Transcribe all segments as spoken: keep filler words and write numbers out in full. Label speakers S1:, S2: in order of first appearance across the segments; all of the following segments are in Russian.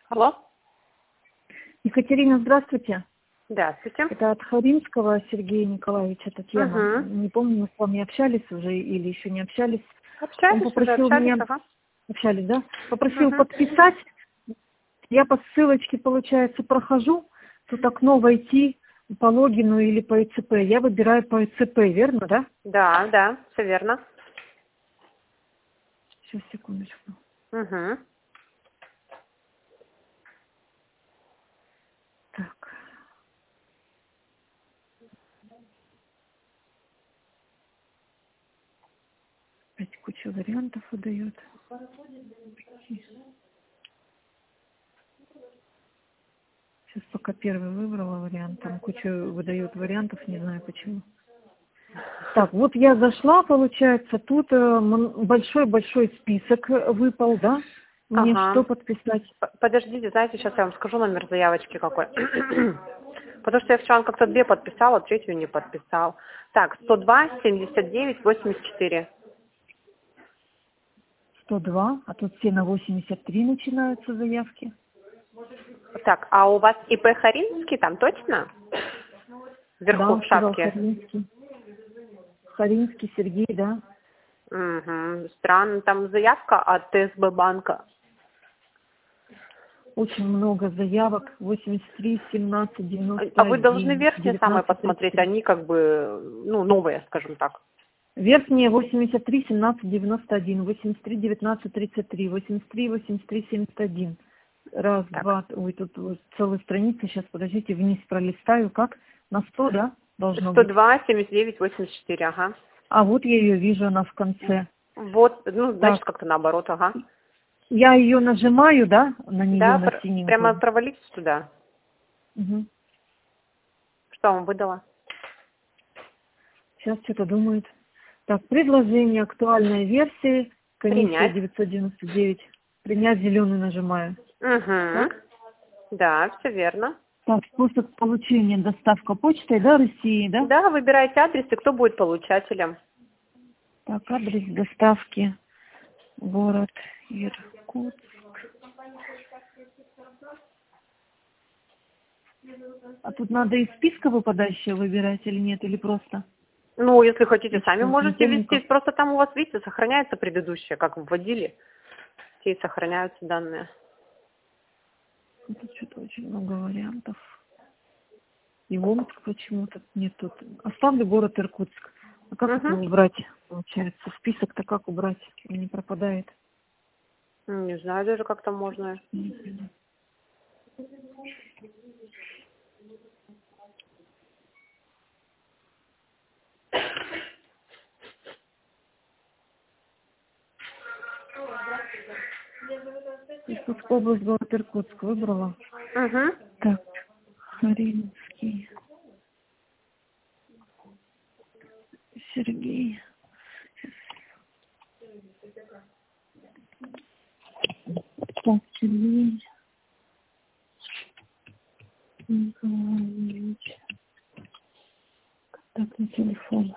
S1: Алло.
S2: Екатерина, здравствуйте.
S1: Здравствуйте.
S2: Это от Харинского Сергея Николаевича, Татьяна.
S1: Угу.
S2: Не помню, мы с вами общались уже или еще не общались. Он
S1: Общались уже,
S2: попросил
S1: общались,
S2: меня...
S1: ага.
S2: Общались, да? Попросил
S1: Угу.
S2: подписать. Я по ссылочке, получается, прохожу. Тут окно войти по логину или по ИЦП. Я выбираю по ИЦП, верно, да?
S1: Да, да, все верно.
S2: Сейчас, секундочку.
S1: Угу.
S2: Так. Опять куча вариантов выдает. Сейчас пока первый выбрала вариант, там кучу выдают вариантов, не знаю почему. Так, вот я зашла, получается, тут большой-большой список выпал, да? Мне
S1: Ага.
S2: что подписать?
S1: П- Подождите, знаете, сейчас я вам скажу номер заявочки какой. Потому что я вчера как-то две подписала, третью не подписал. Так, сто два семьдесят девять восемьдесят четыре.
S2: сто два, а тут все на восемьдесят три начинаются заявки.
S1: Так, а у вас ИП Харинский там точно? Вверху
S2: Да,
S1: в
S2: он сказал
S1: шапке.
S2: Харинский. Харинский Сергей, да.
S1: Угу. Странно, там заявка от ТСБ банка.
S2: Очень много заявок. восемьдесят три, семнадцать, девяносто
S1: А вы должны
S2: один,
S1: верхние самые
S2: девятнадцать, тридцать
S1: посмотреть,
S2: три.
S1: они как бы, ну, новые, скажем так.
S2: Верхние восемьдесят три, семнадцать, девяносто один, восемьдесят три, девятнадцать, тридцать три, восемьдесят три, восемьдесят три, семьдесят один. Раз,
S1: Так,
S2: два, ой, тут вот целая страница, сейчас, подождите, вниз пролистаю, как? На сто, да, должно
S1: сто
S2: быть?
S1: два семьдесят девять восемьдесят четыре, ага.
S2: А вот я ее вижу, она в конце.
S1: Вот, ну, значит,
S2: Так,
S1: как-то наоборот, ага.
S2: я ее нажимаю, да, на нее,
S1: Да,
S2: на
S1: пр- прямо
S2: синенькую.
S1: провалитесь туда.
S2: Угу.
S1: Что вам выдала?
S2: Сейчас что-то думает. Так, предложение актуальной версии, комиссия
S1: Принять.
S2: девятьсот девяносто девять. Принять зеленый нажимаю.
S1: Угу.
S2: Так?
S1: Да, все верно.
S2: Так, способ получения, доставка почтой, да, России, да?
S1: Да, выбирайте адрес и кто будет получателем.
S2: Так, адрес доставки, город Иркутск. А тут надо из списка выпадающего выбирать или нет, или просто?
S1: Ну, если хотите,
S2: Из
S1: сами можете ввести.
S2: понедельников.
S1: Просто там у вас, видите, сохраняется предыдущее, как вводили. Те и сохраняются данные.
S2: Тут что-то очень много вариантов. И Омск почему-то нет тут. Оставлю город Иркутск. А как это
S1: Угу.
S2: убрать, получается? Список-то как убрать? Он не пропадает.
S1: Не знаю даже, как там можно.
S2: Иркутская область, город Иркутск выбрала.
S1: Угу.
S2: Так, Харинский. Сергей. Так, Сергей Николаевич. Контактный телефон.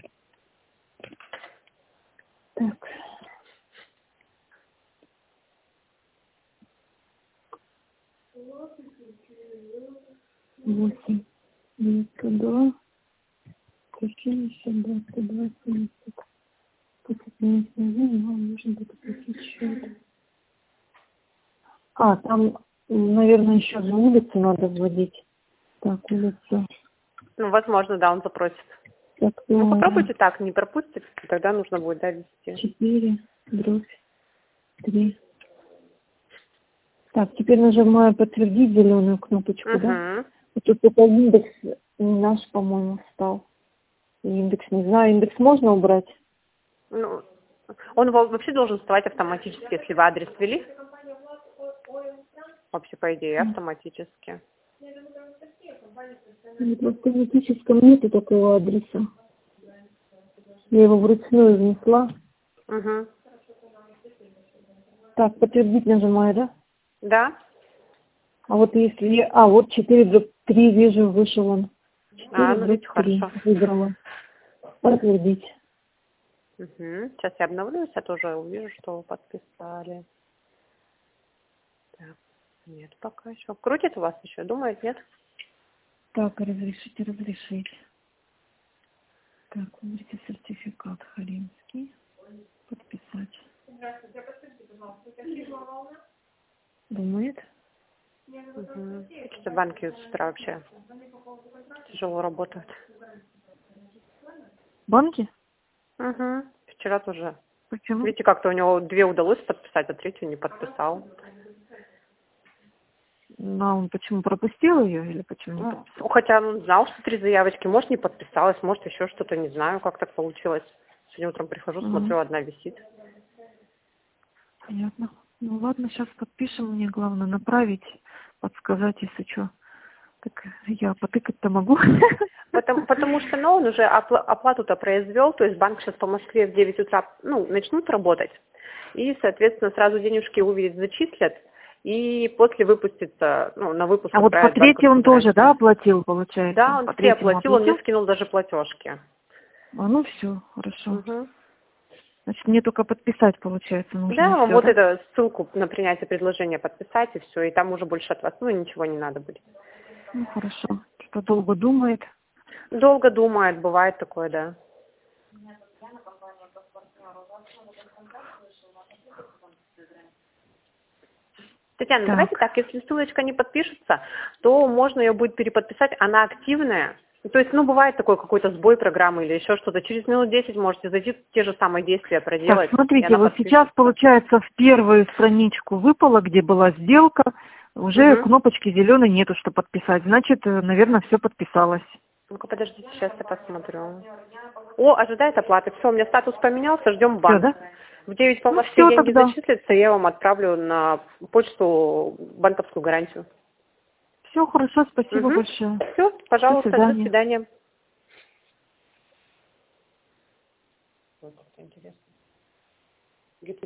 S2: Так. Восемь. девятьсот два. Семьдесят, двадцать два, семьдесят. После принятия вам нужно будет оплатить счет. А, там, наверное, еще за улицу надо вводить. Так, улица.
S1: Ну, возможно, да, он запросит.
S2: Так,
S1: Ну,
S2: ну,
S1: попробуйте так, не пропустите, тогда нужно будет, да, ввести.
S2: четыре, дробь, три. Так, теперь нажимаю подтвердить зеленую кнопочку, да?
S1: Угу.
S2: И тут это индекс не наш, по-моему, стал. И индекс, не знаю, индекс можно убрать?
S1: Ну, он во- вообще должен вставать автоматически, если вы адрес ввели. Вообще, по идее, автоматически.
S2: Нет, в автоматическом нету такого адреса. Я его вручную внесла.
S1: Угу.
S2: Так, подтвердить нажимаю, да?
S1: Да?
S2: А вот если я... А, вот четыре дробь три вижу, вышел он.
S1: А,
S2: четыре
S1: ну,
S2: дробь
S1: видите,
S2: три
S1: хорошо.
S2: выбрала. Подтвердить.
S1: Угу. Сейчас я обновлюсь, я тоже увижу, что вы подписали. Так. Нет, пока еще. Крутит у вас еще? Думает, нет?
S2: Так, разрешите разрешить. Так, выберите сертификат Халимский. Подписать. Думает.
S1: Угу. Что банки с утра вообще тяжело работают.
S2: Банки?
S1: Угу. Вчера тоже.
S2: Почему?
S1: Видите, как-то у него две удалось подписать, а третью не подписал.
S2: Ну, а он почему пропустил ее или почему не подписал?
S1: Ну, хотя он знал, что три заявочки, может, не подписалась, может, еще что-то, не знаю, как так получилось. Сегодня утром прихожу, смотрю,
S2: Угу.
S1: одна висит.
S2: Понятно. Ну ладно, сейчас подпишем, мне главное направить, подсказать, если что. Так я потыкать-то могу.
S1: Потому, потому что, ну, он уже опла- оплату-то произвел, то есть банк сейчас по Москве в девять утра, ну, начнут работать. И, соответственно, сразу денежки увидеть, зачислят, и после выпустится, ну, на выпуск
S2: А вот по
S1: отправят
S2: третьей он
S1: банковскую
S2: тоже, да,
S1: гарантию.
S2: оплатил, получается?
S1: Да, он
S2: По
S1: все
S2: третьему
S1: оплатил, он мне
S2: оплатил?
S1: скинул даже платежки.
S2: А ну все, хорошо.
S1: Угу.
S2: Значит, мне только подписать, получается, нужно.
S1: Да,
S2: И
S1: вам
S2: всё,
S1: вот
S2: да?
S1: эту ссылку на принятие предложения подписать, и все, и там уже больше от вас, ну, ничего не надо будет.
S2: Ну хорошо. Что долго думает.
S1: Долго думает, бывает такое, да. Татьяна, давайте
S2: Так.
S1: так, если ссылочка не подпишется, то можно ее будет переподписать, она активная. То есть, ну, бывает такой какой-то сбой программы или еще что-то. Через минут десять можете зайти, те же самые действия
S2: Так,
S1: проделать, и
S2: смотрите,
S1: она
S2: вот сейчас,
S1: подпишется.
S2: получается, в первую страничку выпало, где была сделка, уже
S1: Угу.
S2: кнопочки зеленой нету, что подписать. Значит, наверное, все подписалось.
S1: Ну-ка, подождите, сейчас я посмотрю. О, ожидает оплаты. Все, у меня статус поменялся, ждем
S2: Все,
S1: банк.
S2: да?
S1: В девять по
S2: Ну
S1: Москве
S2: все
S1: деньги
S2: тогда.
S1: зачислятся, я вам отправлю на почту банковскую гарантию.
S2: Все хорошо, спасибо
S1: Угу.
S2: большое.
S1: Все,
S2: До
S1: пожалуйста, до
S2: свидания.
S1: свидания. Вот как-то интересно.